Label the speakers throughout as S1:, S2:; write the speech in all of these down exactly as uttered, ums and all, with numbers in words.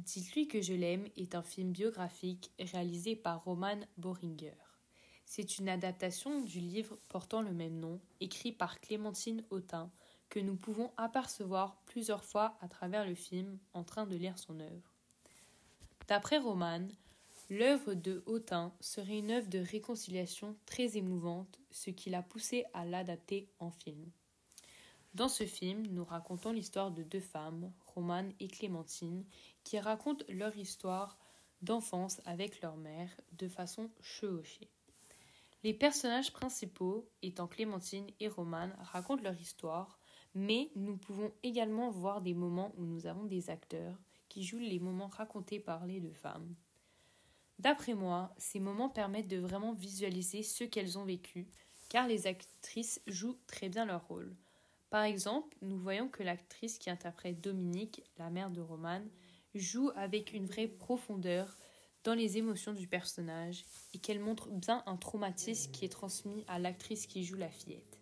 S1: Dites-lui que je l'aime est un film biographique réalisé par Roman Böhringer. C'est une adaptation du livre portant le même nom, écrit par Clémentine Autain, que nous pouvons apercevoir plusieurs fois à travers le film en train de lire son œuvre. D'après Roman, l'œuvre de Autain serait une œuvre de réconciliation très émouvante, ce qui l'a poussé à l'adapter en film. Dans ce film, nous racontons l'histoire de deux femmes, Romane et Clémentine, qui racontent leur histoire d'enfance avec leur mère de façon chevauchée. Les personnages principaux, étant Clémentine et Romane, racontent leur histoire, mais nous pouvons également voir des moments où nous avons des acteurs qui jouent les moments racontés par les deux femmes. D'après moi, ces moments permettent de vraiment visualiser ce qu'elles ont vécu, car les actrices jouent très bien leur rôle. Par exemple, nous voyons que l'actrice qui interprète Dominique, la mère de Romane, joue avec une vraie profondeur dans les émotions du personnage et qu'elle montre bien un traumatisme qui est transmis à l'actrice qui joue la fillette.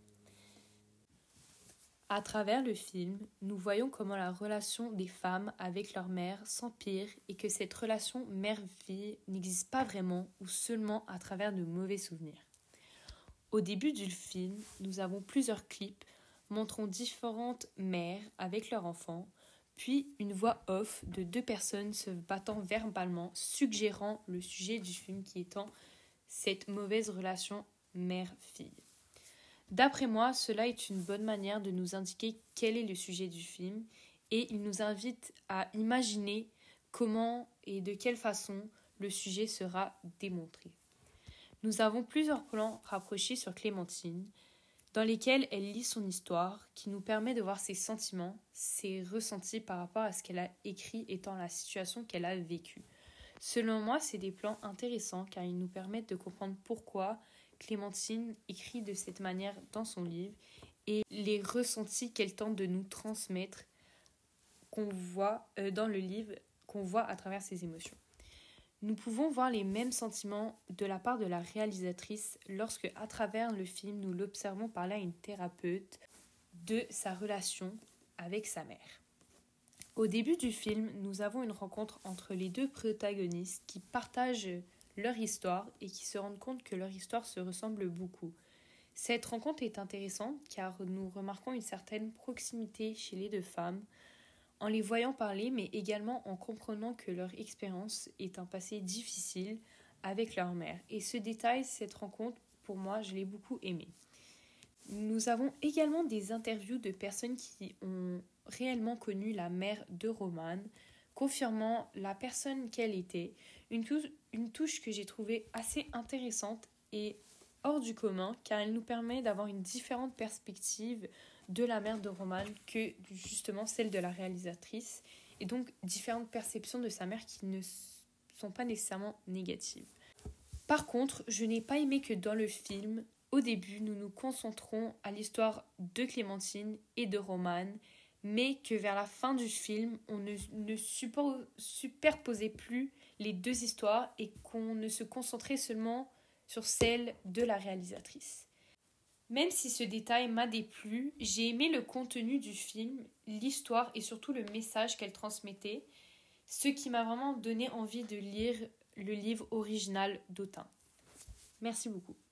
S1: À travers le film, nous voyons comment la relation des femmes avec leur mère s'empire et que cette relation mère-fille n'existe pas vraiment ou seulement à travers de mauvais souvenirs. Au début du film, nous avons plusieurs clips montrant différentes mères avec leurs enfants, puis une voix off de deux personnes se battant verbalement, suggérant le sujet du film qui étant cette mauvaise relation mère-fille. D'après moi, cela est une bonne manière de nous indiquer quel est le sujet du film et il nous invite à imaginer comment et de quelle façon le sujet sera démontré. Nous avons plusieurs plans rapprochés sur Clémentine, dans lesquels elle lit son histoire, qui nous permet de voir ses sentiments, ses ressentis par rapport à ce qu'elle a écrit étant la situation qu'elle a vécue. Selon moi, c'est des plans intéressants car ils nous permettent de comprendre pourquoi Clémentine écrit de cette manière dans son livre et les ressentis qu'elle tente de nous transmettre qu'on voit euh, dans le livre, qu'on voit à travers ses émotions. Nous pouvons voir les mêmes sentiments de la part de la réalisatrice lorsque, à travers le film, nous l'observons parler à une thérapeute de sa relation avec sa mère. Au début du film, nous avons une rencontre entre les deux protagonistes qui partagent leur histoire et qui se rendent compte que leur histoire se ressemble beaucoup. Cette rencontre est intéressante car nous remarquons une certaine proximité chez les deux femmes, en les voyant parler, mais également en comprenant que leur expérience est un passé difficile avec leur mère. Et ce détail, cette rencontre, pour moi, je l'ai beaucoup aimé. Nous avons également des interviews de personnes qui ont réellement connu la mère de Romane, confirmant la personne qu'elle était. Une touche, une touche que j'ai trouvée assez intéressante et hors du commun, car elle nous permet d'avoir une différente perspective de la mère de Romane que justement celle de la réalisatrice, et donc différentes perceptions de sa mère qui ne sont pas nécessairement négatives. Par contre, je n'ai pas aimé que dans le film, au début, nous nous concentrons à l'histoire de Clémentine et de Romane, mais que vers la fin du film, on ne, ne suppo- superposait plus les deux histoires et qu'on ne se concentrait seulement sur celle de la réalisatrice. Même si ce détail m'a déplu, j'ai aimé le contenu du film, l'histoire et surtout le message qu'elle transmettait, ce qui m'a vraiment donné envie de lire le livre original d'Autain. Merci beaucoup.